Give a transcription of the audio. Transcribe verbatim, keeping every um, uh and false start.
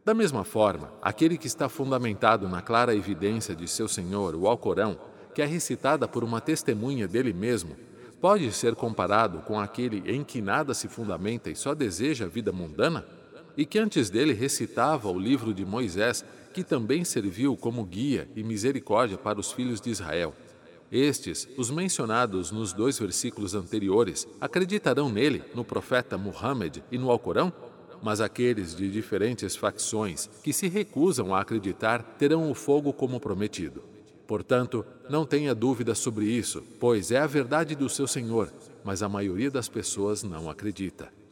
Da mesma forma, aquele que está fundamentado na clara evidência de seu Senhor, o Alcorão, que é recitada por uma testemunha dele mesmo, pode ser comparado com aquele em que nada se fundamenta e só deseja a vida mundana? E que antes dele recitava o livro de Moisés, que também serviu como guia e misericórdia para os filhos de Israel. Estes, os mencionados nos dois versículos anteriores, acreditarão nele, no profeta Muhammad e no Alcorão? Mas aqueles de diferentes facções que se recusam a acreditar terão o fogo como prometido. Portanto, não tenha dúvida sobre isso, pois é a verdade do seu Senhor, mas a maioria das pessoas não acredita.